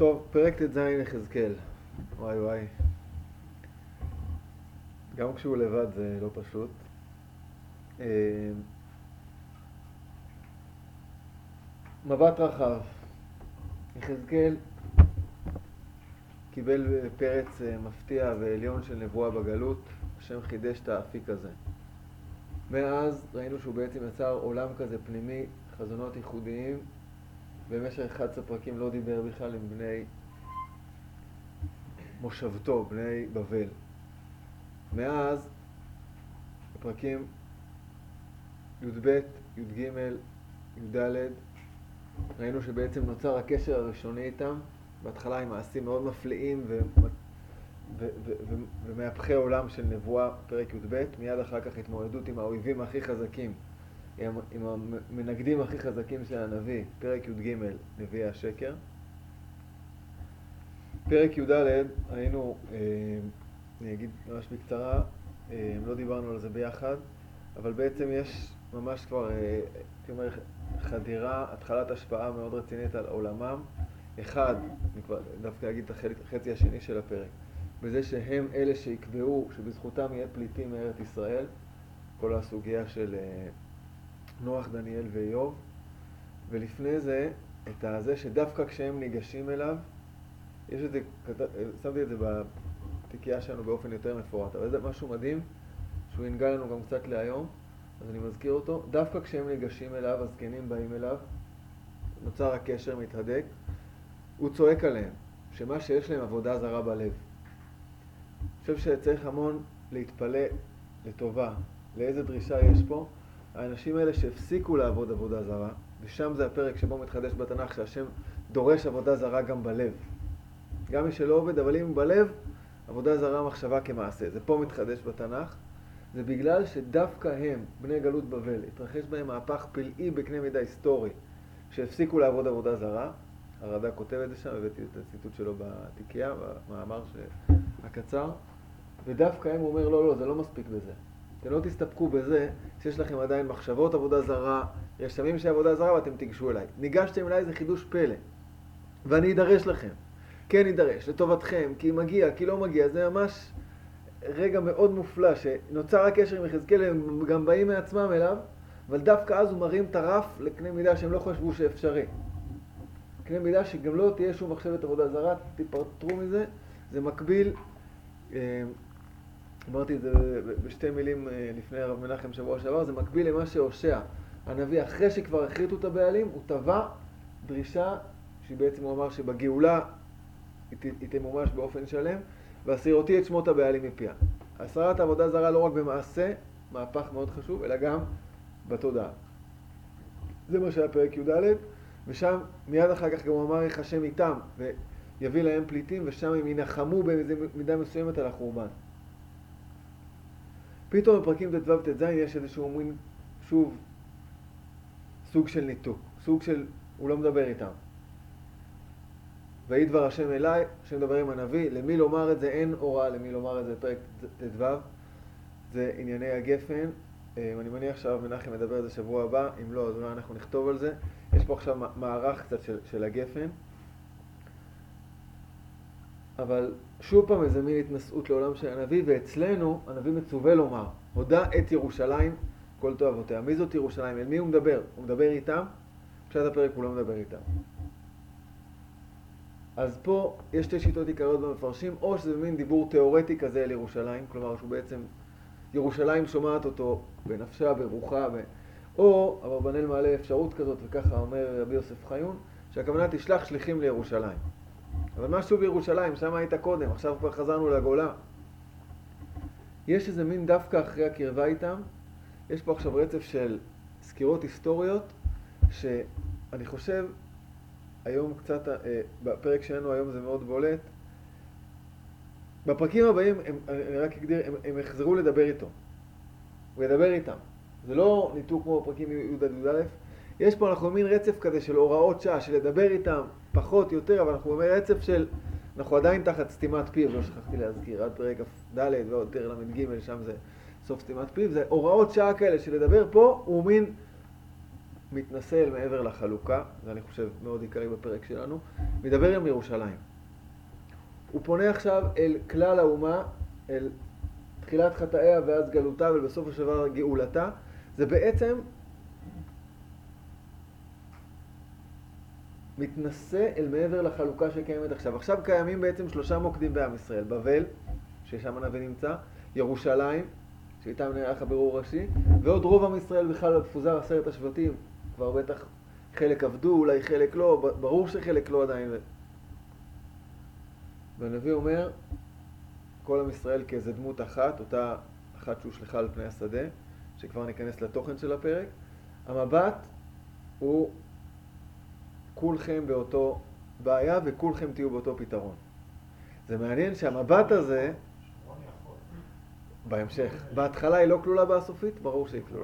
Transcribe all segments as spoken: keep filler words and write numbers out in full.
טוב, פרק ט"ז יחזקאל. וואי וואי. גם כשהוא לבד זה לא פשוט. מבט רחב. יחזקאל קיבל פרץ מפתיע ועליון של נבואה בגלות. השם חידש את האפיק הזה. מאז ראינו שהוא בעצם יצר עולם כזה פנימי, חזונות ייחודיים. במשך אחד עשר פרקים לא דיבר בכלל עם בני מושבתו, בני בבל. מאז, בפרקים י"ב, י"ג, י"ד, ראינו שבעצם נוצר הקשר הראשוני איתם, בהתחלה עם מעשים מאוד מפליאים ו... ו... ו... ו... ומהפכי עולם של נבואה, פרק י"ב, מיד אחר כך התמודדות עם האויבים הכי חזקים, עם, עם המנגדים הכי חזקים של הנביא, פרק י"ג, נביאי השקר. פרק י"ד, היינו, אה, אני אגיד ממש בקצרה, אה, לא דיברנו על זה ביחד, אבל בעצם יש ממש כבר, אה, כלומר, חדירה, התחלת השפעה מאוד רצינית על עולמם. אחד, אני כבר דווקא אגיד את החצי השני של הפרק, בזה שהם אלה שיקבעו שבזכותם יהיה פליטים מארץ ישראל, כל הסוגיה של אה, נוח, דניאל ואיוב, ולפני זה, את הזה שדווקא כשהם ניגשים אליו, יש את זה, שמתי את זה בתיקייה שלנו באופן יותר מפורט, אבל זה משהו מדהים, שהוא ינגע לנו גם קצת להיום, אז אני מזכיר אותו. דווקא כשהם ניגשים אליו, הזקנים באים אליו, נוצר הקשר, מתהדק, הוא צועק עליהם, שמה שיש להם עבודה זרה בלב. אני חושב שצריך המון להתפלא לטובה, לאיזה דרישה יש פה. האנשים האלה שהפסיקו לעבוד עבודה זרה, ושם זה הפרק שבו מתחדש בתנ"ך, שהשם דורש עבודה זרה גם בלב. גם מי שלא עובד, אבל אם בלב, עבודה זרה מחשבה כמעשה. זה פה מתחדש בתנ"ך. זה בגלל שדווקא הם, בני גלות בבל, התרחש בהם מהפך פלאי בקנה מידה היסטורי, שהפסיקו לעבוד עבודה זרה. הרד"ק כותב את זה שם, הבאתי את הציטוט שלו בתיקייה, במאמר הקצר. ודווקא הם אומר, לא, לא, זה לא מספיק בזה. אתם לא תסתפקו בזה שיש לכם עדיין מחשבות עבודה זרה, רשמים של עבודה זרה ואתם תיגשו אליי. ניגשתם אליי, זה חידוש פלא. ואני אדרש לכם. כן יידרש, לטובתכם, כי מגיע, כי לא מגיע. זה ממש רגע מאוד מופלא, שנוצר הקשר עם יחזקאל, הם גם באים מעצמם אליו, אבל דווקא אז הוא מרים את הרף לקנה מידה שהם לא חשבו שאפשרי. קנה מידה שגם לא תהיה שום מחשבת עבודה זרה, תיפטרו מזה. זה מקביל, אמרתי את זה בשתי מילים לפני הרב מנחם שבוע שעבר, זה מקביל למה שהושע, הנביא, אחרי שכבר החריטו את הבעלים, הוא טבע דרישה, שבעצם הוא אמר שבגאולה היא תמומש באופן שלם, והסירותי את שמות הבעלים מפיה. הסרת העבודה זרה לא רק במעשה, מהפך מאוד חשוב, אלא גם בתודעה. זה מה שהיה פרק י"ד, ושם מיד אחר כך גם הוא אמר איך השם איתם, ויביא להם פליטים, ושם הם ינחמו באיזו מידה מסוימת על החורבן. פתאום בפרקים ט"ו וט"ז יש איזשהו מין, שוב, סוג של ניתוק, סוג של, הוא לא מדבר איתם. ויהי דבר השם אליי, השם מדבר עם הנביא, למי לומר את זה, אין הוראה למי לומר את זה, פרק ט"ו, זה ענייני הגפן. אני מניח שהרב מנחם מדבר על זה שבוע הבא, אם לא, אז אולי אנחנו נכתוב על זה. יש פה עכשיו מערך קצת של, של הגפן. אבל שוב פעם איזה מין התנסות לעולם של הנביא, ואצלנו הנביא מצווה לומר, הודע את ירושלים כל תועבותיה. מי זאת ירושלים? אל מי הוא מדבר? הוא מדבר איתם? פשט הפרק הוא לא מדבר איתם. אז פה יש שתי שיטות עיקריות במפרשים, או שזה מין דיבור תיאורטי כזה על ירושלים, כלומר שהוא בעצם, ירושלים שומעת אותו בנפשה, ברוחה, ב... או אברבנאל מעלה אפשרות כזאת, וככה אומר רבי יוסף חיון, שהכוונה תשלח שליחים לירושלים. אבל מה שוב בירושלים? שם היית קודם, עכשיו כבר חזרנו לגולה. יש איזה מין דווקא אחרי הקרבה איתם, יש פה עכשיו רצף של סקירות היסטוריות, שאני חושב, היום קצת, אה, בפרק שלנו היום זה מאוד בולט. בפרקים הבאים, הם, אני רק אגדיר, הם, הם יחזרו לדבר איתו. הוא ידבר איתם. זה לא ניתוק כמו בפרקים י' עד י"א. יש פה, אנחנו מין רצף כזה של הוראות שעה, של לדבר איתם פחות, יותר, אבל אנחנו אומר רצף של, אנחנו עדיין תחת סתימת פיו, לא שכחתי להזכיר, עד פרק ד' ועוד יותר למד ג', שם זה סוף סתימת פיו. זה הוראות שעה כאלה של לדבר פה, הוא מין מתנסה אל מעבר לחלוקה, זה אני חושב מאוד עיקרי בפרק שלנו, מדבר עם ירושלים. הוא פונה עכשיו אל כלל האומה, אל תחילת חטאיה ואז גלותה ובסוף השבר גאולתה. זה בעצם מתנשא אל מעבר לחלוקה שקיימת עכשיו. עכשיו קיימים בעצם שלושה מוקדים בעם ישראל. בבל, ששם הנביא נמצא, ירושלים, שאיתם נערך הבירור הראשי, ועוד רוב עם ישראל בכלל מפוזר עשרת השבטים. כבר בטח חלק עבדו, אולי חלק לא, ברור שחלק לא עדיין. והנביא אומר, כל עם ישראל כאיזה דמות אחת, אותה אחת שהושלכה על פני השדה, שכבר ניכנס לתוכן של הפרק. המבט הוא כולכם באותו בעיה וכולכם תהיו באותו פתרון. זה מעניין שהמבט הזה, בהמשך, בהתחלה היא לא כלולה בסופית? ברור שהיא כלולה.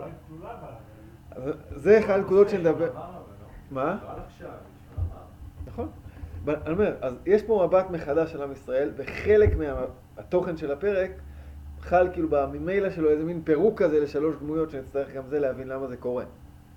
זה אחד הנקודות שנדבר... מה? נכון. אני אומר, אז יש פה מבט מחדש של עם ישראל, וחלק מהתוכן של הפרק חל כאילו בממילא שלו איזה מין פירוק כזה לשלוש דמויות שנצטרך גם זה להבין למה זה קורה.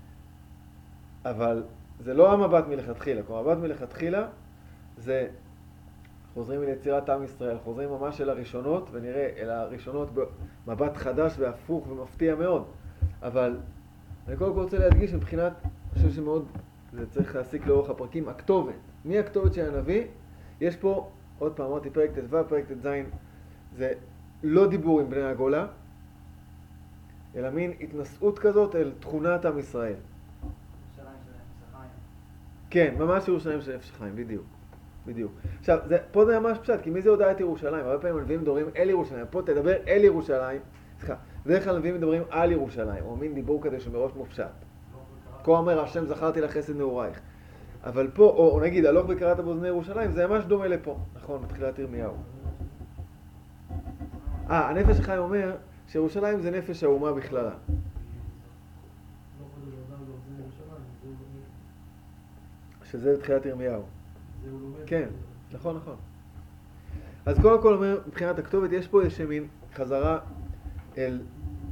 אבל זה לא המבט מלכתחילה. כלומר, המבט מלכתחילה זה חוזרים אל יצירת עם ישראל, חוזרים ממש אל הראשונות, ונראה אל הראשונות במבט חדש והפוך ומפתיע מאוד. אבל אני קודם כל רוצה להדגיש מבחינת, אני חושב שמאוד, זה צריך להסיק לאורך הפרקים, הכתובת. מי הכתובת של הנביא? יש פה, עוד פעם, אמרתי פרק ט"ו, פרק ט"ז, זה לא דיבור עם בני הגולה, אלא מין התנשאות כזאת אל תכונת עם ישראל. ירושלים של נפש החיים. כן, ממש ירושלים של נפש החיים, בדיוק. בדיוק. עכשיו, זה, פה זה ממש פשט, כי מי זה הודעה את ירושלים? הרבה פעמים הנביאים מדברים אל ירושלים, פה תדבר אל ירושלים, סליחה, בדרך כלל הנביאים מדברים על ירושלים, או מין דיבור כזה שמראש מופשט. כה אומר, השם זכרתי לך חסד נעורייך. אבל פה, או, או נגיד, הלוך וקראת באוזני ירושלים, זה ממש דומה לפה. נכון, מתחילת ירמיהו. אה, הנפש החיים אומר שירושלים זה נפש האומה בכללה. שזה תחילת ירמיהו. כן, נכון, נכון. אז קודם כל אומר, מבחינת הכתובת, יש פה איזה מין חזרה אל...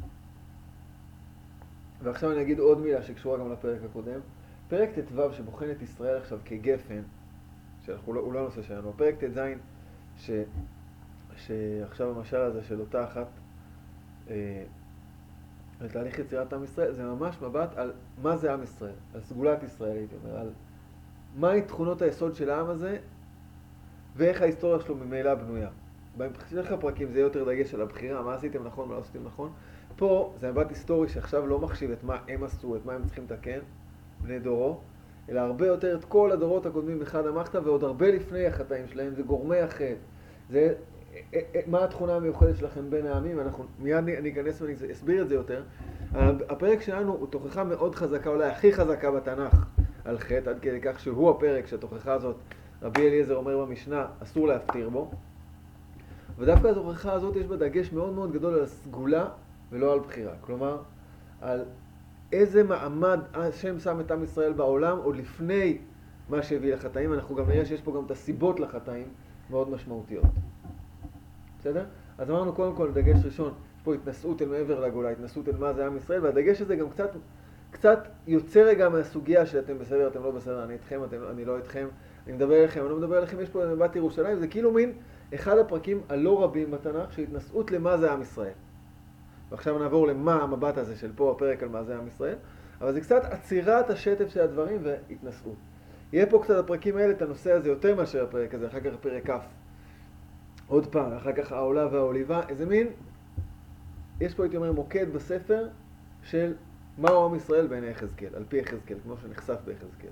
ועכשיו אני אגיד עוד מילה שקשורה גם לפרק הקודם. פרק ט"ו שבוחן את ישראל עכשיו כגפן, שהוא לא, לא הנושא שלנו, פרק ט"ז ש... שעכשיו המשל הזה של אותה אחת אה, על תהליך יצירת עם ישראל, זה ממש מבט על מה זה עם ישראל, על סגולת ישראל, הייתי אומר, על מהי תכונות היסוד של העם הזה ואיך ההיסטוריה שלו ממילא בנויה. בהמשך הפרקים זה יהיה יותר דגש על הבחירה, מה עשיתם נכון, מה לא עשיתם נכון. פה זה מבט היסטורי שעכשיו לא מחשיב את מה הם עשו, את מה הם צריכים לתקן, בני דורו, אלא הרבה יותר את כל הדורות הקודמים בחד המחתא, ועוד הרבה לפני החטאים שלהם, זה גורמי החטא. זה מה התכונה המיוחדת שלכם בין העמים, אנחנו מיד אני אכנס ואני אסביר את זה יותר. הפרק שלנו הוא תוכחה מאוד חזקה, אולי הכי חזקה בתנ"ך על חטא, עד כדי כך שהוא הפרק שהתוכחה הזאת, רבי אליעזר אומר במשנה, אסור להפטיר בו. ודווקא התוכחה הזאת יש בה דגש מאוד מאוד גדול על הסגולה ולא על בחירה. כלומר, על איזה מעמד השם שם את עם ישראל בעולם עוד לפני מה שהביא לחטאים. אנחנו גם נראה שיש פה גם את הסיבות לחטאים מאוד משמעותיות. בסדר? אז אמרנו קודם כל, דגש ראשון, יש פה התנסות אל מעבר לגולה, התנסות אל מה זה עם ישראל, והדגש הזה גם קצת, קצת יוצא רגע מהסוגיה שאתם בסדר, אתם לא בסדר, אני איתכם, אתם, אני לא איתכם, אני מדבר אליכם, אני לא מדבר אליכם, יש פה מבט ירושלים, זה כאילו מין אחד הפרקים הלא רבים בתנ"ך, שהתנסות למה זה עם ישראל. ועכשיו נעבור למה המבט הזה של פה הפרק על מה זה עם ישראל, אבל זה קצת עצירת השטף של הדברים והתנסות. יהיה פה קצת הפרקים האלה, את הנושא הזה יותר מאשר הפרק הזה, אחר כך פרק כ'. עוד פעם, אחר כך העולה והעוליבה, איזה מין, יש פה הייתי אומר מוקד בספר של מהו עם ישראל בעיני יחזקאל, על פי יחזקאל, כמו שנחשף ביחזקאל.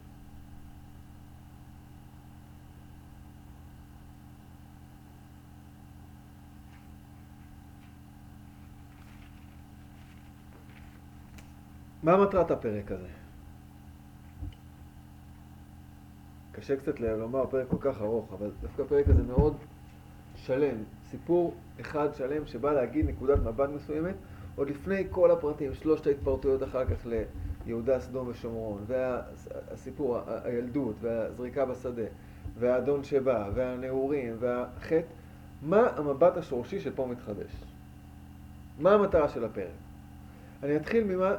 מה מטרת הפרק הזה? קשה קצת לומר, פרק כל כך ארוך, אבל דווקא הפרק הזה מאוד שלם, סיפור אחד שלם שבא להגיד נקודת מבט מסוימת, עוד לפני כל הפרטים, שלושת ההתפרטויות אחר כך ליהודה, סדום ושומרון, והסיפור, הילדות, והזריקה בשדה, והאדון שבא, והנעורים, והחטא, מה המבט השורשי שפה מתחדש? מה המטרה של הפרק? אני אתחיל ממה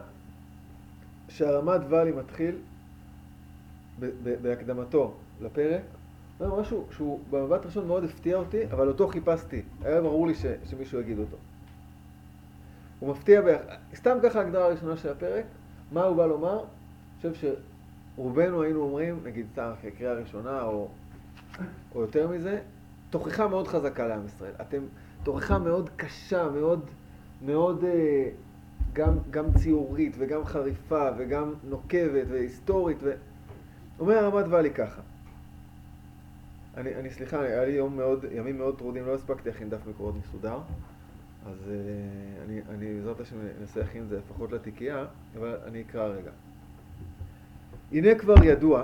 שהרמת ואלי מתחיל בהקדמתו לפרק, זה משהו שהוא במבט ראשון מאוד הפתיע אותי, אבל אותו חיפשתי. היה ברור לי ש, שמישהו יגיד אותו. הוא מפתיע, ביח... סתם ככה הגדרה הראשונה של הפרק, מה הוא בא לומר? אני חושב שרובנו היינו אומרים, נגיד סתם אחרי קריאה ראשונה או, או יותר מזה, תוכחה מאוד חזקה לעם ישראל. אתם תוכחה מאוד קשה, מאוד, מאוד אה, גם, גם ציורית וגם חריפה וגם נוקבת והיסטורית. ו... אומר הרמת ואלי ככה. אני, אני סליחה, היה לי יום מאוד, ימים מאוד טרודים, לא הספקתי להכין דף מקורות מסודר. אז uh, אני, אני בעזרת השם אנסה להכין את זה לפחות לתיקייה, אבל אני אקרא רגע. הנה כבר ידוע,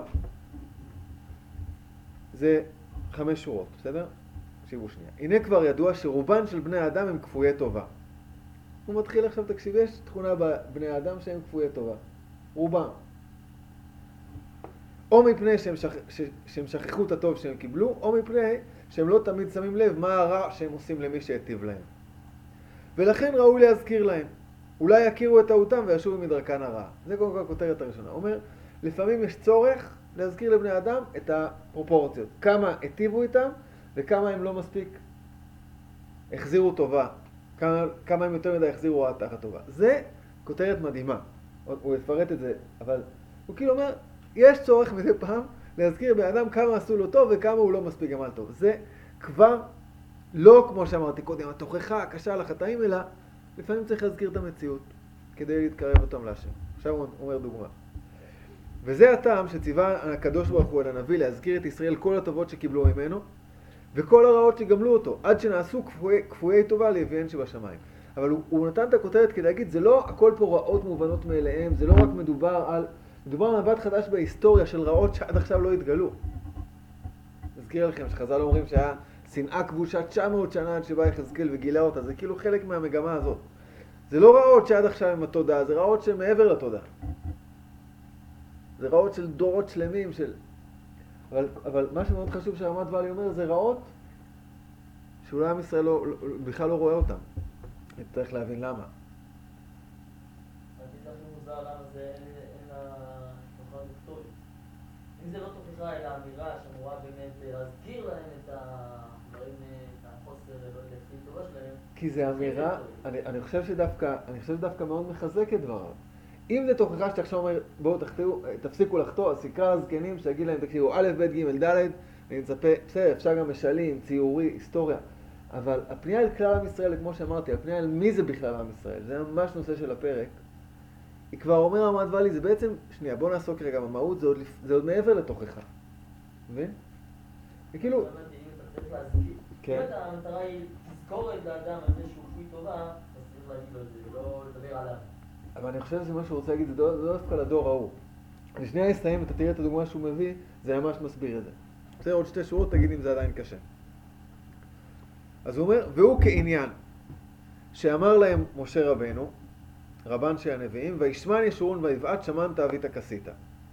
זה חמש שורות, בסדר? תקשיבו שנייה. הנה כבר ידוע שרובן של בני האדם הם כפויי טובה. הוא מתחיל עכשיו, תקשיב, יש תכונה בבני האדם שהם כפויי טובה. רובם. או מפני שהם, שכ... ש... שהם שכחו את הטוב שהם קיבלו, או מפני שהם לא תמיד שמים לב מה הרע שהם עושים למי שהטיב להם. ולכן ראוי להזכיר להם. אולי יכירו את טעותם וישובו מדרכן הרעה. זה קודם כל הכותרת הראשונה. אומר, לפעמים יש צורך להזכיר לבני אדם את הפרופורציות. כמה הטיבו איתם וכמה הם לא מספיק החזירו טובה. כמה, כמה הם יותר מדי החזירו רעה תחת טובה. זה כותרת מדהימה. הוא יפרט את זה, אבל הוא כאילו אומר, יש צורך מדי פעם להזכיר בן אדם כמה עשו לו טוב וכמה הוא לא מספיק גמל טוב. זה כבר לא כמו שאמרתי קודם, התוכחה הקשה לחטאים, אלא לפעמים צריך להזכיר את המציאות כדי להתקרב אותם להשם. עכשיו הוא אומר דוגמה. וזה הטעם שציווה הקדוש ברוך הוא על הנביא להזכיר את ישראל כל הטובות שקיבלו ממנו וכל הרעות שגמלו אותו, עד שנעשו כפויי, כפויי טובה לאביהם שבשמיים. אבל הוא, הוא נתן את הכותרת כדי להגיד, זה לא הכל פה רעות מובנות מאליהם, זה לא רק מדובר על, מדובר על מבט חדש בהיסטוריה של רעות שעד עכשיו לא התגלו. נזכיר לכם שחז"ל אומרים שהיה שנאה כבושה תשע מאות שנה עד שבא יחזקאל וגילה אותה, זה כאילו חלק מהמגמה הזאת. זה לא רעות שעד עכשיו הם התודעה, זה רעות שמעבר לתודעה. זה רעות של דורות שלמים, של... אבל, אבל מה שמאוד חשוב שהרמת ואלי אומר, זה רעות שאולי עם ישראל לא, לא, בכלל לא רואה אותם. צריך להבין למה. אני אגיד לכם מוזר למה זה אין לה תוכחה דוקטורית. אם זה לא תוכחה אלא אמירה שאמורה באמת להזכיר להם את הדברים, את החוסר, לא יודע, הכי טובה שלהם. כי זה אמירה, אני, אני חושב שדווקא, אני חושב שדווקא מאוד מחזק את דבריו. אם זה תוכחה שאתה עכשיו אומר, בואו תחתירו, תפסיקו לחתור, אז סיקרא הזקנים שיגיד להם, תקשיבו, א', ב', ג', ד', אני מצפה, בסדר, אפשר גם משלים, ציורי, היסטוריה. אבל הפנייה אל כלל עם ישראל, כמו שאמרתי, הפנייה אל מי זה בכלל עם ישראל, זה ממש נושא של הפרק. היא כבר אומר הרמת ואלי, זה בעצם, שנייה, בואו נעסוק רגע במהות, זה עוד, זה עוד מעבר לתוכחה. מבין? וכאילו... אם אתה צריך להזכיר, כן. אם המטרה היא תזכורת לאדם על זה שהוא כפוי טובה, אז צריך להגיד לו את זה, ולא לדבר עליו. אבל אני חושב שמה שהוא רוצה להגיד, זה לא דווקא לדור ההוא. אני שנייה אסיים, אתה תראה את הדוגמה שהוא מביא, זה ממש מסביר את זה. בסדר, עוד שתי שורות, תגיד אם זה עדיין קשה. אז הוא אומר, והוא כעניין, שאמר להם משה רבנו, רבן של הנביאים, וישמן ישורון ויבעט שמנת אבית כסית.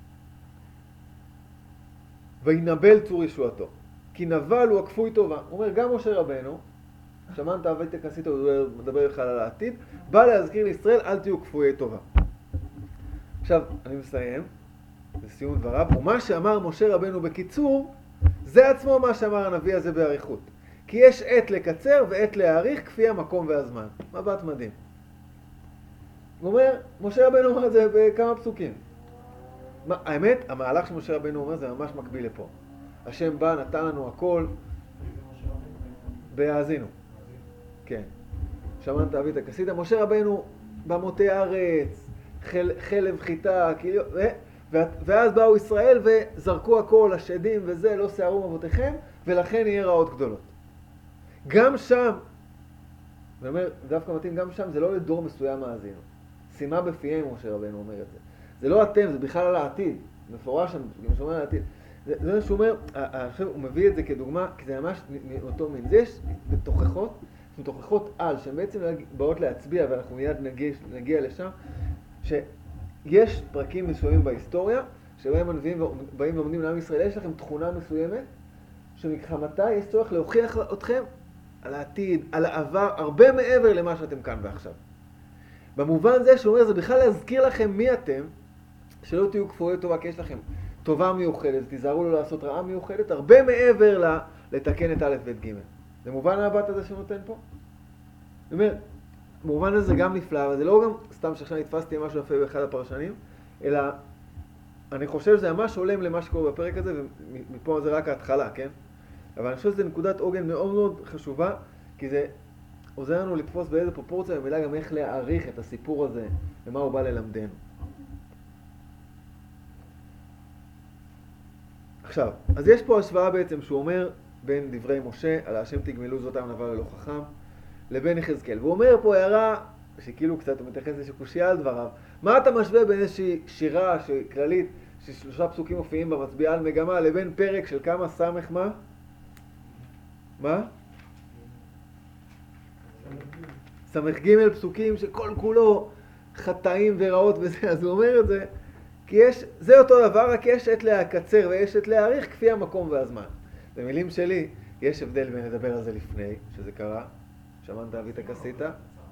וינבל צור ישועתו. כי נבל הוא הכפוי טובה. הוא אומר, גם משה רבנו, שמנת אבית כסית, הוא מדבר בכלל על העתיד, בא להזכיר לישראל, אל תהיו כפויי טובה. עכשיו, אני מסיים, לסיום דבריו, ומה שאמר משה רבנו בקיצור, זה עצמו מה שאמר הנביא הזה בעריכות. כי יש עת לקצר ועת להאריך כפי המקום והזמן. מבט מדהים. הוא אומר, משה רבנו אומר את זה בכמה פסוקים. מה, האמת, המהלך שמשה רבנו אומר זה ממש מקביל לפה. השם בא, נתן לנו הכל. בהאזינו. כן. שמנת אבית כסית. משה רבנו במותי הארץ, חל, חלב חיטה, כאילו, ו, ואז באו ישראל וזרקו הכל, השדים וזה, לא שערו מבותיכם, ולכן יהיה רעות גדולות. גם שם, ואומר, דווקא מתאים, גם שם זה לא לדור מסוים מאזינו. שימה בפיהם, משה רבנו אומר את זה. זה לא אתם, זה בכלל על העתיד. מפורש שם, גם שאומר על העתיד. זה, זה מה שהוא אומר, עכשיו הוא מביא את זה כדוגמה, כי זה ממש מאותו מין. זה יש בתוכחות, בתוכחות על, שהן בעצם באות להצביע, ואנחנו מיד נגיע, נגיע לשם, שיש פרקים מסוימים בהיסטוריה, שבהם הנביאים באים ועומדים לעם ישראל, יש לכם תכונה מסוימת, שמגחמתה יש צורך להוכיח אתכם על העתיד, על העבר, הרבה מעבר למה שאתם כאן ועכשיו. במובן זה שהוא אומר, זה בכלל להזכיר לכם מי אתם, שלא תהיו כפויי טובה, כי יש לכם טובה מיוחדת, תיזהרו לו לעשות רעה מיוחדת, הרבה מעבר ל, לתקן את א' ב' ג'. זה מובן המבט הזה שנותן פה? זאת אומרת, במובן הזה גם נפלא, אבל זה לא גם סתם שעכשיו נתפסתי משהו יפה באחד הפרשנים, אלא אני חושב שזה ממש הולם למה שקורה בפרק הזה, ומפה זה רק ההתחלה, כן? אבל אני חושב שזה נקודת עוגן מאוד מאוד חשובה, כי זה עוזר לנו לתפוס באיזה פרופורציה, ומילה גם איך להעריך את הסיפור הזה, ומה הוא בא ללמדנו. עכשיו, אז יש פה השוואה בעצם שהוא אומר בין דברי משה, על השם תגמלו זאת עם נבל ללא חכם, לבין יחזקאל. והוא אומר פה הערה, שכאילו קצת הוא מתייחס איזושהי קושיה על דבריו, מה אתה משווה בין איזושהי שירה כללית, ששלושה פסוקים מופיעים בה מצביעה על מגמה, לבין פרק של כמה סמך מה? מה? סמך ג' פסוקים שכל כולו חטאים ורעות וזה, אז הוא אומר את זה, כי יש, זה אותו דבר, רק יש עת להקצר ויש עת להאריך כפי המקום והזמן. במילים שלי, יש הבדל בין לדבר על זה לפני, שזה קרה, שמעת אבית הכסית?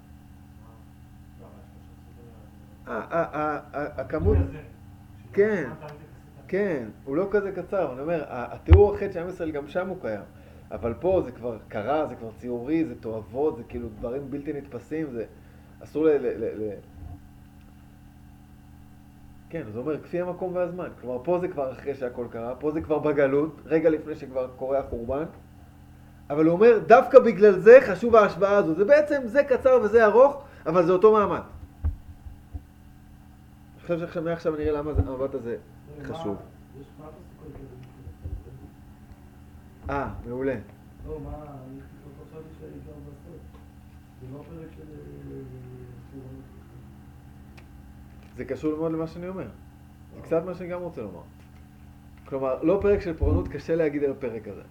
הכמות, כן, כן, הוא לא כזה קצר, אני אומר, התיאור החטא של עם ישראל גם שם הוא קיים, אבל פה זה כבר קרה, זה כבר ציורי, זה תואבות, זה כאילו דברים בלתי נתפסים, זה אסור ל... כן, זה אומר, כפי המקום והזמן. כלומר, פה זה כבר אחרי שהכל קרה, פה זה כבר בגלות, רגע לפני שכבר קורה החורבן. אבל הוא אומר, דווקא בגלל זה חשוב ההשוואה הזו. זה בעצם, זה קצר וזה ארוך, אבל זה אותו מעמד. אני חושב שעכשיו מעכשיו נראה למה המבט הזה חשוב. יש מה פסוק כזה? אה, מעולה. לא, מה, אני חשבתי שהעיקר בסוף. זה לא פרק של... זה קשור מאוד למה שאני אומר. זה קצת מה שאני גם רוצה לומר. כלומר, לא פרק של פורענות, קשה להגיד על הפרק הזה.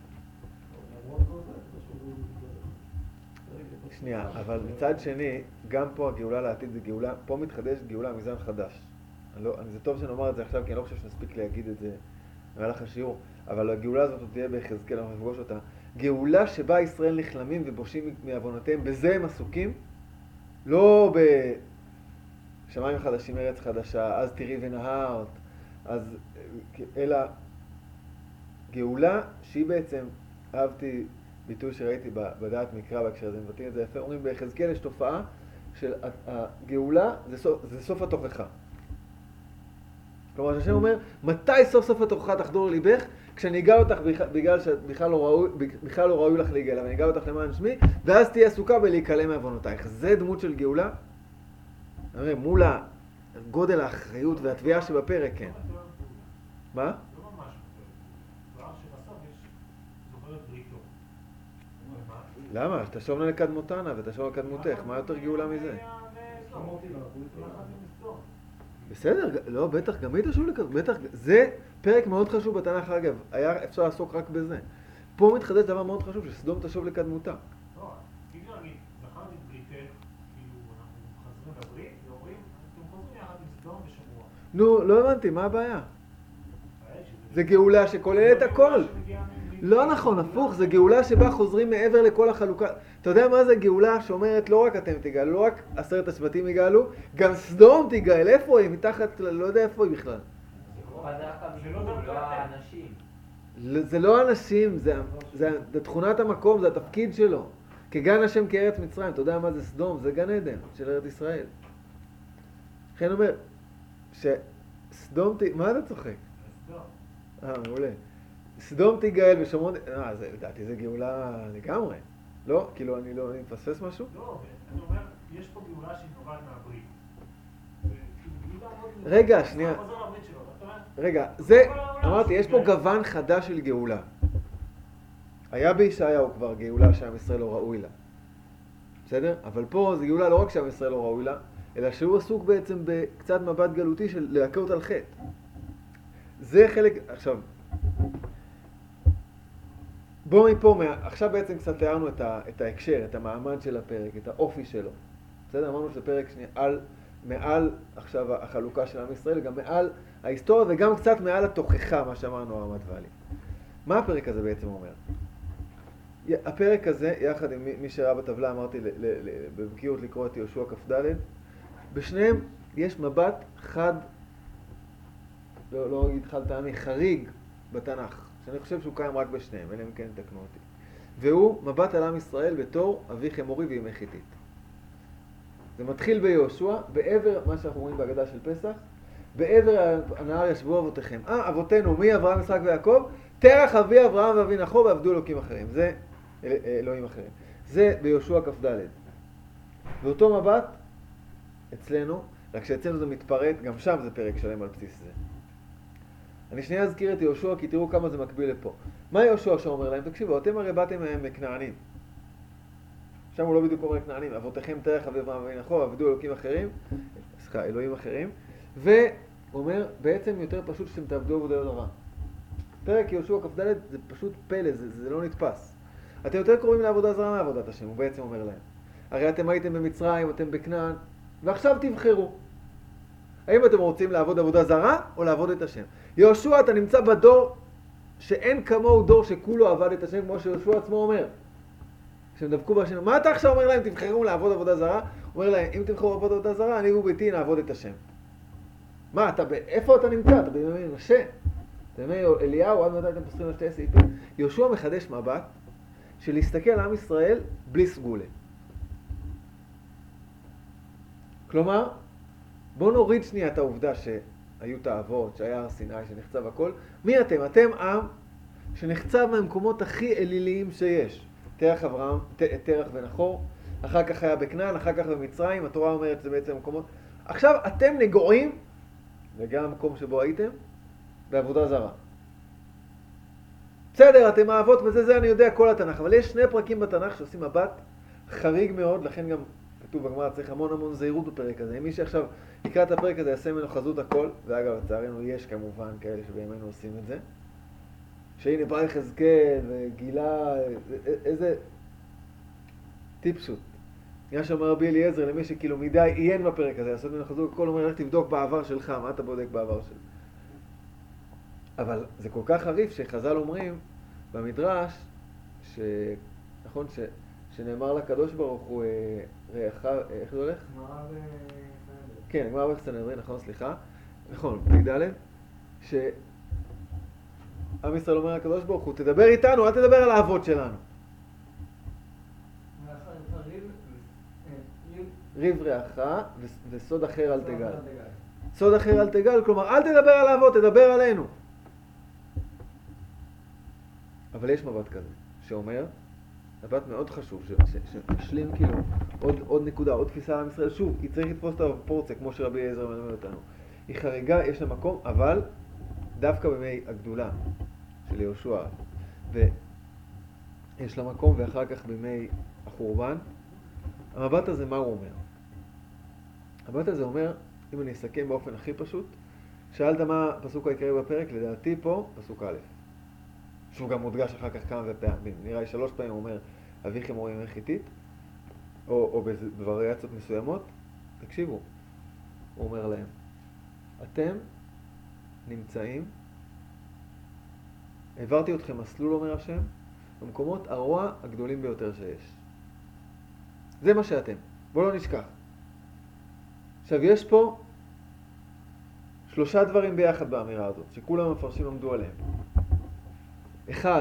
שנייה, אבל מצד שני, גם פה הגאולה לעתיד זה גאולה, פה מתחדש גאולה מזן חדש. אני לא, אני, זה טוב שנאמר את זה עכשיו, כי אני לא חושב שנספיק להגיד את זה במהלך השיעור, אבל הגאולה הזאת תהיה ביחזקאל, אנחנו נפגוש אותה. גאולה שבה ישראל נחלמים ובושים מעוונותיהם, בזה הם עסוקים, לא ב... שמיים חדשים, ארץ חדשה, אז תראי ונהרת, אז, אלא גאולה שהיא בעצם, אהבתי ביטוי שראיתי בדעת מקרא בהקשר הזה, מבטאים את זה יפה, אומרים ביחזקאל יש תופעה של הגאולה זה סוף, זה סוף התוכחה. כלומר, השם אומר, מתי סוף סוף התוכחה תחדור לליבך? כשאני אגע אותך בגלל שבכלל לא ראוי, בכלל לא ראוי לך להיגאל, אבל אני אגע אותך למען שמי, ואז תהיה עסוקה בלהיקלם מעוונותייך. זה דמות של גאולה? אני אומר, מול הגודל האחריות והתביעה שבפרק, כן. מה? לא ממש. כבר שבסוף יש זוכרת בריתו. למה? תשובנה לקדמותנה ותשוב לקדמותך. מה יותר גאולה מזה? בסדר, לא, בטח, גם היא תשוב לקדמותך. בטח, זה פרק מאוד חשוב בתנ"ך, אגב. היה אפשר לעסוק רק בזה. פה מתחדש דבר מאוד חשוב, שסדום תשוב לקדמותה. לא, אי אפשר להגיד, זכרתי את בריתך, כאילו אנחנו חוזרים לברית, ואומרים, אתם חוזרים יחד עם סדום ושמוע. נו, לא הבנתי, מה הבעיה? זה גאולה שכוללת הכל. לא נכון, הפוך, זה גאולה שבה חוזרים מעבר לכל החלוקה. אתה יודע מה זה גאולה שאומרת לא רק אתם תגאלו, לא רק עשרת השבטים יגאלו, גם סדום תגאל. איפה היא? מתחת, לא יודע איפה היא בכלל. זה לא אנשים, זה, זה, זה תכונת המקום, זה התפקיד שלו. כגן השם כארץ מצרים, אתה יודע מה זה סדום? זה גן עדן של ארץ ישראל. לכן אומר, שסדום, מה אתה צוחק? סדום. אה, מעולה. סדום תיגאל ושומרון, אה, זה, לדעתי זה גאולה לגמרי. לא? כאילו אני לא, אני מפספס משהו? לא, אני אומר, יש פה גאולה שהיא נובעת מהברית. רגע, שנייה. רגע, זה, אמרתי, יש פה גוון חדש של גאולה. היה בישעיהו כבר גאולה שעם ישראל לא ראוי לה. בסדר? אבל פה זה גאולה לא רק שעם ישראל לא ראוי לה, אלא שהוא עסוק בעצם בקצת מבט גלותי של להכות על חטא. זה חלק, עכשיו, בואו מפה, עכשיו בעצם קצת תיארנו את, ה, את ההקשר, את המעמד של הפרק, את האופי שלו. בסדר? אמרנו שזה פרק שני, על, מעל עכשיו החלוקה של עם ישראל, גם מעל ההיסטוריה וגם קצת מעל התוכחה, מה שאמרנו הרמת ואלי. מה הפרק הזה בעצם אומר? הפרק הזה, יחד עם מי שראה בטבלה, אמרתי בבקיאות לקרוא את יהושע כ"ד, בשניהם יש מבט חד לא, לא אגיד חד פעמי, חריג בתנ"ך, שאני חושב שהוא קיים רק בשניהם, אלא אם כן תקנו אותי. והוא מבט על עם ישראל בתור אביך אמורי וימי חיתית. זה מתחיל ביהושע, בעבר, מה שאנחנו רואים בהגדה של פסח, בעבר הנהר ישבו אבותיכם. אה, אבותינו, מי אברהם, יצחק ויעקב? תרח אבי אברהם ואבי נחור ועבדו אלוקים אחרים. זה אל, אלוהים אחרים. זה ביהושע כ"ד. ואותו מבט אצלנו, רק שאצלנו זה מתפרט, גם שם זה פרק שלם על בסיס זה. אני שנייה אזכיר את יהושע, כי תראו כמה זה מקביל לפה. מה יהושע שאומר להם? תקשיבו, אתם הרי באתם מהם מכנענים. שם הוא לא בדיוק אומר כנענים, אבותיכם תרח אבי אברהם ואבי נחור, עבדו אלוקים אחרים, סליחה, אלוהים אחרים, ואומר, בעצם יותר פשוט שאתם תעבדו עבודה זרה. פרק יהושע כ"ד זה פשוט פלא, זה, זה לא נתפס. אתם יותר קרובים לעבודה זרה מעבודת השם, הוא בעצם אומר להם. הרי אתם הייתם במצרים, אתם בכנען, ועכשיו תבחרו. האם אתם רוצים לעבוד עבודה זרה או לעבוד את השם? יהושע, אתה נמצא בדור שאין כמוהו דור שכולו עבד את השם, כמו שיהושע עצמו אומר. כשהם דבקו בהשם, מה אתה עכשיו אומר להם, תבחרו לעבוד עבודה זרה? הוא אומר להם, אם תבחרו לעבוד עבודה זרה, אני וביתי נעבוד את השם. מה, אתה, איפה אתה נמצא? אתה בימי מנשה? אתה בימי אליהו, עד מתי אתם פוסחים על שתי סעיפים? יהושע מחדש מבט של להסתכל על עם ישראל בלי סגולה. כלומר, בואו נוריד שנייה את העובדה שהיו תאוות, שהיה הר סיני, שנחצב הכל. מי אתם? אתם עם שנחצב מהמקומות הכי אליליים שיש. תרח אברהם, תרח ונחור, אחר כך היה בכנען, אחר כך במצרים, התורה אומרת שזה בעצם מקומות. עכשיו אתם נגועים, וגם המקום שבו הייתם, בעבודה זרה. בסדר, אתם אהבות וזה, זה אני יודע כל התנ"ך, אבל יש שני פרקים בתנ"ך שעושים מבט חריג מאוד, לכן גם כתוב בגמרא, צריך המון המון זהירות בפרק הזה. מי שעכשיו יקרא את הפרק הזה יעשה ממנו חזות הכל, ואגב, לצערנו יש כמובן כאלה שבימינו עושים את זה, שהנה בא יחזקאל וגילה איזה טיפשות. מה שאומר רבי אליעזר למי שכאילו מדי עיין בפרק הזה, לעשות ממנו חזות הכל, אומר, לך תבדוק בעבר שלך, מה אתה בודק בעבר שלך? אבל זה כל כך חריף שחז"ל אומרים במדרש, ש... נכון, ש... שנאמר לקדוש ברוך הוא, רעך, איך זה הולך? גמרא בסנהדרין. כן, גמרא בסנהדרין, נכון, סליחה. נכון, פרק ד' שעם ישראל אומר לקדוש ברוך הוא, תדבר איתנו, אל תדבר על האבות שלנו. ריב רעך וסוד אחר אל תגל. סוד אחר אל תגל, כלומר, אל תדבר על האבות, תדבר עלינו. אבל יש מבט כזה, שאומר, מבט מאוד חשוב, שמשלים כאילו עוד, עוד נקודה, עוד תפיסה על עם ישראל. שוב, היא צריך לתפוס את הפרופורציה, כמו שרבי אליעזר מלמד אותנו. היא חריגה, יש לה מקום, אבל דווקא בימי הגדולה של יהושע, ויש לה מקום, ואחר כך בימי החורבן, המבט הזה, מה הוא אומר? המבט הזה אומר, אם אני אסכם באופן הכי פשוט, שאלת מה הפסוק העיקרי בפרק, לדעתי פה, פסוק א', שהוא גם מודגש אחר כך כמה פעמים, נראה לי שלוש פעמים הוא אומר, אביך אמורי ימי חיתית, או, או בווריאציות מסוימות, תקשיבו, הוא אומר להם, אתם נמצאים, העברתי אתכם מסלול, אומר השם, במקומות הרוע הגדולים ביותר שיש. זה מה שאתם, בואו לא נשכח. עכשיו יש פה שלושה דברים ביחד באמירה הזאת, שכולם המפרשים עמדו עליהם. אחד,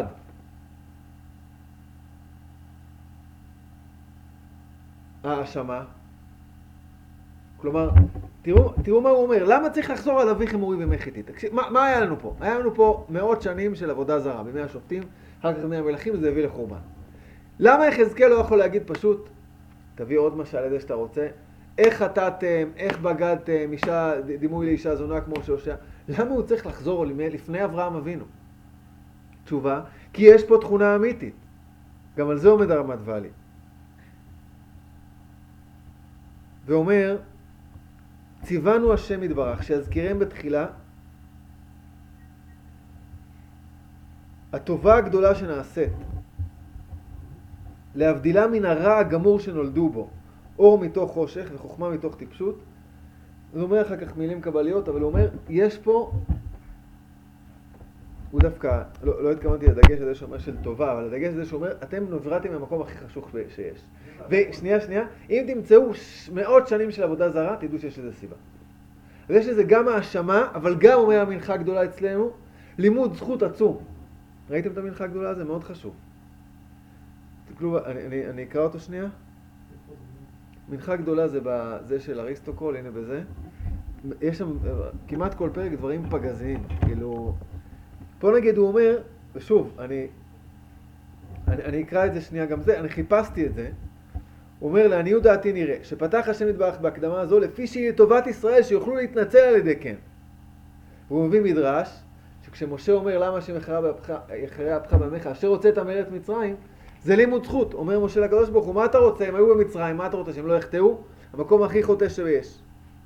האשמה. כלומר, תראו, תראו מה הוא אומר, למה צריך לחזור על אביך אמורי וימי חיתית? תקשיב, מה, מה היה לנו פה? היה לנו פה מאות שנים של עבודה זרה, בימי השופטים, אחר כך בימי המלכים, וזה הביא לחורבן. למה יחזקאל לא יכול להגיד פשוט, תביא עוד משל לזה שאתה רוצה, איך חטאתם, איך בגדתם, אישה, דימוי לאישה זונה כמו שהושע, למה הוא צריך לחזור לפני אברהם אבינו? תשובה, כי יש פה תכונה אמיתית. גם על זה עומד הרמת ואלי. ואומר, ציוונו השם יתברך, שיזכירם בתחילה, הטובה הגדולה שנעשית, להבדילה מן הרע הגמור שנולדו בו, אור מתוך חושך וחוכמה מתוך טיפשות. הוא אומר אחר כך מילים קבליות, אבל הוא אומר, יש פה, הוא דווקא, לא, לא התכוונתי לדגש הזה שאומר של טובה, אבל לדגש הזה שאומר, אתם נברתם מהמקום הכי חשוך שיש. ושנייה, שנייה, אם תמצאו מאות שנים של עבודה זרה, תדעו שיש לזה סיבה. אז יש לזה גם האשמה, אבל גם אומר המנחה הגדולה אצלנו, לימוד זכות עצום. ראיתם את המנחה הגדולה? זה מאוד חשוב. תקלו, אני, אני, אני אקרא אותו שנייה. מנחה גדולה זה בזה של אריסטוקול, הנה בזה. יש שם כמעט כל פרק דברים פגזיים, כאילו... פה נגיד הוא אומר, ושוב, אני, אני, אני אקרא את זה שנייה גם זה, אני חיפשתי את זה. הוא אומר, לעניות דעתי נראה, שפתח השם יתברך בהקדמה הזו, לפי שהיא לטובת ישראל, שיוכלו להתנצל על ידי כן. והוא מביא מדרש, שכשמשה אומר, למה השם יחרה אפך בעמך, אשר הוצאת מארץ מצרים, זה לימוד זכות. אומר משה לקדוש ברוך הוא, מה אתה רוצה? הם היו במצרים, מה אתה רוצה? שהם לא יחטאו? המקום הכי חוטא שיש.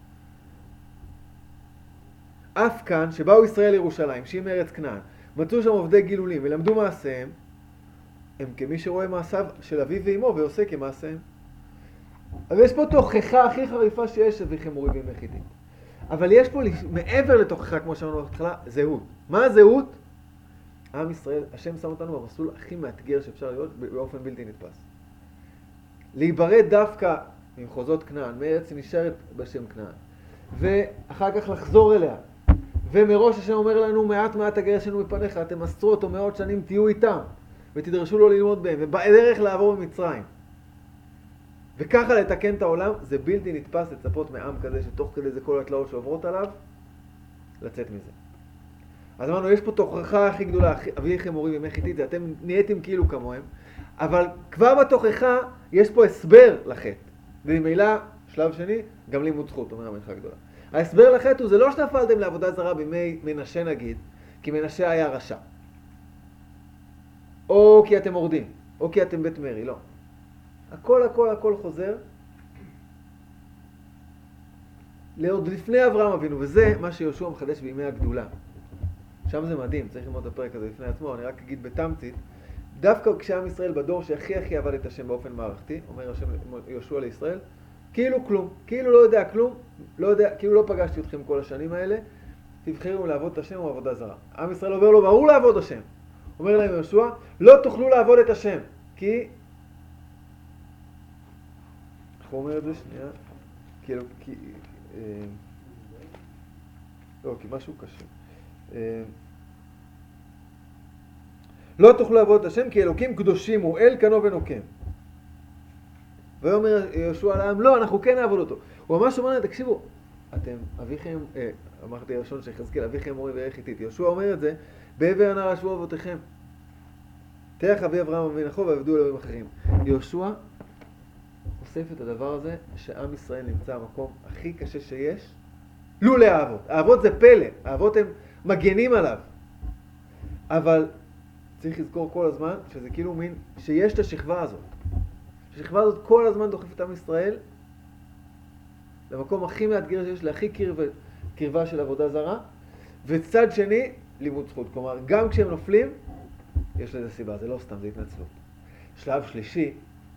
אף כאן, שבאו ישראל לירושלים, שהיא מארץ כנען, מצאו שם עובדי גילולים ולמדו מעשיהם, הם כמי שרואה מעשיו של אביו ואמו ועושה כמעשיהם. אז יש פה תוכחה הכי חריפה שיש אביכם מורי בימי חיטים. אבל יש פה מעבר לתוכחה, כמו שאמרנו בהתחלה, זהות. מה הזהות? עם ישראל, השם שם אותנו במסלול הכי מאתגר שאפשר להיות באופן בלתי נתפס. להיברד דווקא ממחוזות כנען, מארץ שנשארת בשם כנען, ואחר כך לחזור אליה. ומראש השם אומר לנו, מעט מעט הגרשנו מפניך, אתם עשרות או מאות שנים תהיו איתם, ותדרשו לו ללמוד בהם, ובדרך לעבור במצרים. וככה לתקן את העולם, זה בלתי נתפס לצפות מעם כזה, שתוך כדי זה כל התלאות שעוברות עליו, לצאת מזה. אז אמרנו, יש פה תוכחה הכי גדולה, אביכם מורי בימי חיטים, אתם נהייתם כאילו כמוהם, אבל כבר בתוכחה יש פה הסבר לחטא. וממילא, שלב שני, גם לימוד זכות, אומר המנחה הגדולה. ההסבר לחטא הוא, זה לא שנפלתם לעבודה זרה בימי מנשה נגיד, כי מנשה היה רשע. או כי אתם מורדים, או כי אתם בית מרי, לא. הכל הכל הכל חוזר לעוד לפני אברהם אבינו, וזה מה שיהושע מחדש בימי הגדולה. שם זה מדהים, צריך ללמוד את הפרק הזה לפני עצמו, אני רק אגיד בתמצית, דווקא כשעם ישראל בדור שהכי הכי עבד את השם באופן מערכתי, אומר יהושע לישראל, כאילו כלום, כאילו לא יודע כלום, לא יודע, כאילו לא פגשתי אתכם כל השנים האלה, תבחרו לעבוד את השם או עבודה זרה. עם ישראל אומר לו, ברור לעבוד השם. אומר להם יהושע, לא תוכלו לעבוד את השם, כי... איך הוא אומר את זה שנייה? כאילו, כי... אה... לא, כי משהו קשה. אה... לא תוכלו לעבוד את השם, כי אלוקים קדושים הוא אל כנו ונוקם. ואומר יהושע לעם, לא, אנחנו כן נעבוד אותו. הוא ממש אומר להם, תקשיבו, אתם, אביכם, אה, אמרתי הראשון שיחזקאל, אביכם מורי וירא חיטית. יהושע אומר את זה, בעבר הנהר ישבו אבותיכם. תלך אבי אברהם אבי נחור ועבדו אלוהים אחרים. יהושע אוסף את הדבר הזה, שעם ישראל נמצא במקום הכי קשה שיש, לולא האבות. האבות זה פלא, האבות הם מגנים עליו. אבל צריך לזכור כל הזמן שזה כאילו מין, שיש את השכבה הזאת. השכבה הזאת כל הזמן דוחפת עם ישראל למקום הכי מאתגר שיש, להכי קרבה, קרבה של עבודה זרה, וצד שני, לימוד זכות. כלומר, גם כשהם נופלים, יש לזה סיבה, זה לא סתם, זה התנצלות. שלב שלישי,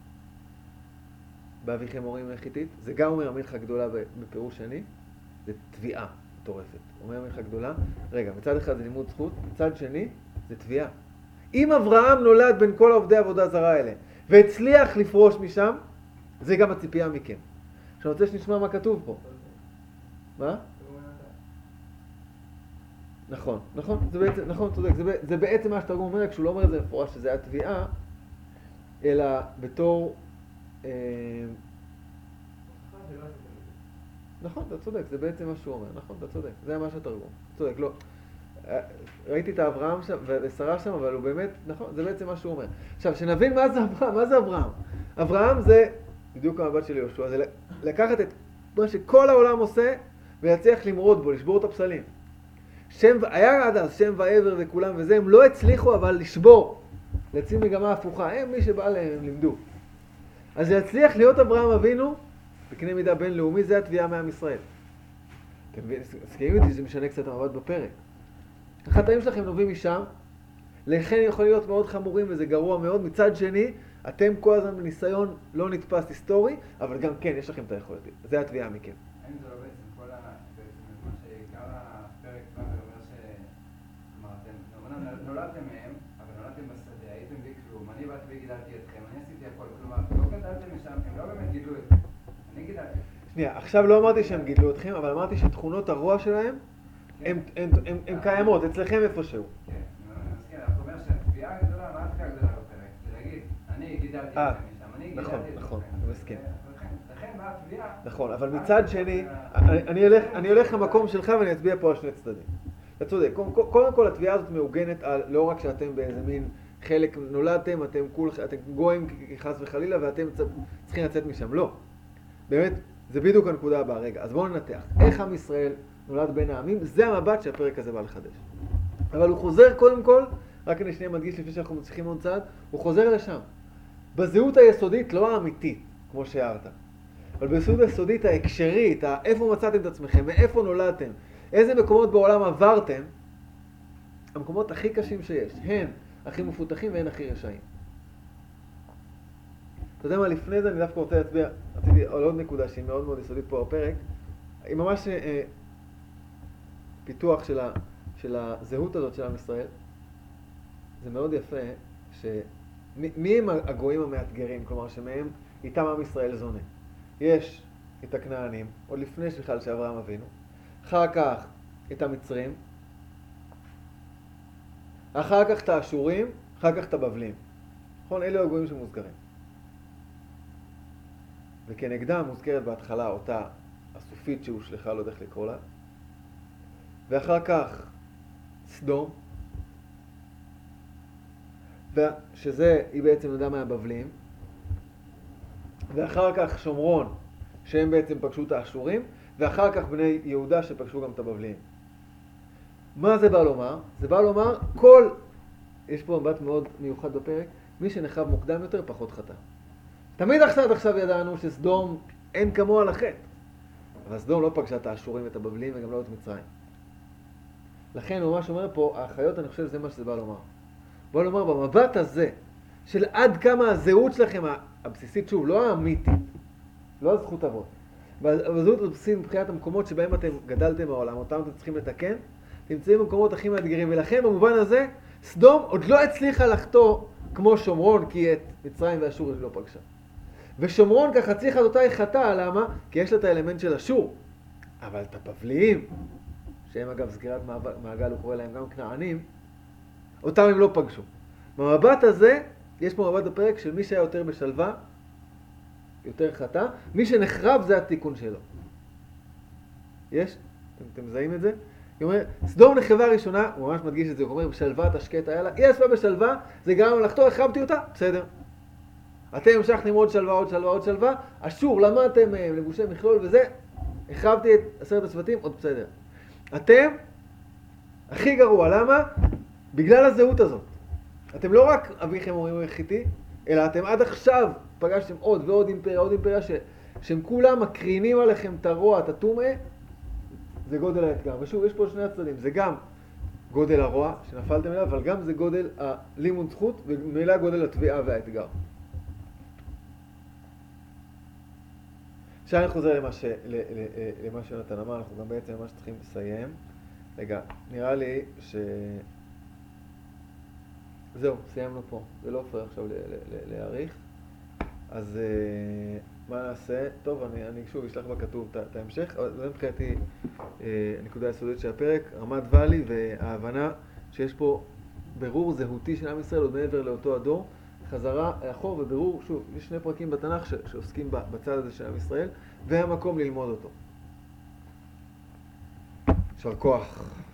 באביכם מורים חיטית, זה גם אומר המלכה גדולה בפירוש שני, זה תביעה מטורפת. אומר המלכה גדולה, רגע, מצד אחד זה לימוד זכות, מצד שני זה תביעה. אם אברהם נולד בין כל העובדי עבודה זרה האלה, והצליח לפרוש משם, זה גם הציפייה מכם. עכשיו אני רוצה שנשמע מה כתוב פה. מה? נכון, נכון, זה בעצם, נכון, צודק, זה, זה בעצם מה שתרגום אומר, כשהוא לא אומר את זה מפורש שזה התביעה, אלא בתור... אה, נכון, אתה צודק, זה בעצם מה שהוא אומר, נכון, אתה צודק, זה מה שתרגום, צודק, לא. ראיתי את אברהם שם ושרה שם, אבל הוא באמת, נכון, זה בעצם מה שהוא אומר. עכשיו, שנבין מה זה אברהם, מה זה אברהם? אברהם זה, בדיוק המבט של יהושע, זה לקחת את מה שכל העולם עושה, ולהצליח למרוד בו, לשבור את הפסלים. שם, היה עד אז שם ועבר וכולם וזה, הם לא הצליחו אבל לשבור, להציב מגמה הפוכה, הם מי שבא להם, הם לימדו. אז להצליח להיות אברהם אבינו, בקנה מידה בינלאומי, זה התביעה מעם ישראל. אתם מסכימים איתי שזה משנה קצת המבט בפרק. החטאים שלכם נובעים משם, לכן יכולים להיות מאוד חמורים וזה גרוע מאוד. מצד שני, אתם כל הזמן בניסיון לא נתפס היסטורי, אבל גם כן, יש לכם את היכולת. זה התביעה מכם. האם זה לא בעצם כל ה... בעצם מה שעיקר הפרק בא ואומר ש... כלומר, אתם נולדתם מהם, אבל נולדתם בשדה, הייתם בי כלום, אני באתי וגידלתי אתכם, אני עשיתי הכל, כלומר, לא גדלתם משם, הם לא באמת גידלו את זה. אני גידלתי. שנייה, עכשיו לא אמרתי שהם גידלו אתכם, אבל אמרתי שתכונות הרוע שלהם הם, הם, הם, הם קיימות, אצלכם איפשהו. כן, אני מסכים, אנחנו אומר שהתביעה הגדולה, מה התביעה הגדולה בפרק? זה להגיד, אני גידלתי אתכם משם, אני גידלתי נכון, אתכם. נכון, אני מסכים. לכן מה התביעה? נכון, אבל מצד שני, אני, אני, הולך, אני הולך למקום שלך ואני אצביע פה על שני צדדים. אתה צודק, קודם כל התביעה הזאת מעוגנת על לא רק שאתם באיזה מין חלק נולדתם, אתם כול, אתם גויים חס וחלילה ואתם צריכים לצאת משם, לא. באמת, זה בדיוק הנקודה הבאה. רגע, אז בואו ננתח. איך עם ישראל נולד בין העמים? זה המבט שהפרק הזה בא לחדש. אבל הוא חוזר קודם כל, רק אני שנייה מדגיש לפני שאנחנו מצליחים עוד צעד, הוא חוזר לשם. בזהות היסודית, לא האמיתית, כמו שהערת. אבל בזהות היסודית ההקשרית, איפה מצאתם את עצמכם, מאיפה נולדתם, איזה מקומות בעולם עברתם, המקומות הכי קשים שיש, הן הכי מפותחים והן הכי רשעים. אתה יודע מה, לפני זה אני דווקא רוצה להצביע, רציתי על עוד נקודה שהיא מאוד מאוד יסודית פה בפרק, היא ממש אה, פיתוח של, ה, של הזהות הזאת של עם ישראל. זה מאוד יפה שמי הם הגויים המאתגרים, כלומר שמהם איתם עם ישראל זונה. יש את הכנענים, עוד לפני שבכלל שאברהם אבינו, אחר כך את המצרים, אחר כך את האשורים, אחר כך את הבבלים. נכון, אלו הגויים שמוזכרים. וכנגדם מוזכרת בהתחלה אותה הסופית שהושלחה, לא יודע איך לקרוא לה, ואחר כך סדום, שזה, היא בעצם נדע מהבבלים, ואחר כך שומרון, שהם בעצם פגשו את האשורים, ואחר כך בני יהודה שפגשו גם את הבבלים. מה זה בא לומר? זה בא לומר, כל, יש פה מבט מאוד מיוחד בפרק, מי שנחרב מוקדם יותר פחות חטא. תמיד עכשיו עכשיו ידענו שסדום אין כמוה לחטא. אבל סדום לא פגשה את האשורים ואת הבבלים וגם לא את מצרים. לכן הוא ממש אומר פה, האחיות אני חושב שזה מה שזה בא לומר. בא לומר במבט הזה, של עד כמה הזהות שלכם הבסיסית, שוב, לא האמיתית, לא הזכות אבות, אבל הזהות הבסיסית מבחינת המקומות שבהם אתם גדלתם בעולם, אותם אתם צריכים לתקן, תמצאים במקומות הכי מאתגרים, ולכן במובן הזה, סדום עוד לא הצליחה לחטוא כמו שומרון, כי את מצרים ואשור היא לא פגשה. ושומרון ככה צריכה את אותה חטאה, למה? כי יש לה את האלמנט של אשור. אבל את הבבליים, שהם אגב סגירת מעגל, הוא קורא להם גם כנענים, אותם הם לא פגשו. במבט הזה, יש פה מבט בפרק של מי שהיה יותר בשלווה, יותר חטא, מי שנחרב זה התיקון שלו. יש? אתם, אתם מזהים את זה? היא אומרת, סדום נחרבה ראשונה, הוא ממש מדגיש את זה, הוא אומר, בשלווה תשקט היה לה, היא עשבה בשלווה, זה גרם לחטוא, החרבתי אותה, בסדר. אתם המשכתם עוד שלווה, עוד שלווה, עוד שלווה, אשור, למדתם מהם, לבושי מכלול וזה, החרבתי את עשרת השבטים, עוד בסדר. אתם, הכי גרוע, למה? בגלל הזהות הזאת. אתם לא רק אביכם אומרים וחיתי, אלא אתם עד עכשיו פגשתם עוד ועוד אימפריה, עוד אימפריה ש... שהם כולם מקרינים עליכם את הרוע, את הטומאה, זה גודל האתגר. ושוב, יש פה שני הצדדים, זה גם גודל הרוע שנפלתם אליו, אבל גם זה גודל הלימוד זכות, ומילא גודל התביעה והאתגר. עכשיו אני חוזר למה, ש... למה שנתן אמר, אנחנו גם בעצם ממש צריכים לסיים. רגע, נראה לי ש... זהו, סיימנו פה. זה לא אופר עכשיו להאריך. אז מה נעשה? טוב, אני, אני שוב אשלח בכתוב את ההמשך. זה מבחינתי הנקודה היסודית של הפרק, רמת ואלי וההבנה שיש פה ברור זהותי של עם ישראל עוד מעבר לאותו הדור, חזרה לאחור וברור, שוב, יש שני פרקים בתנ"ך ש- שעוסקים בצד הזה של עם ישראל, והמקום ללמוד אותו. יישר כוח.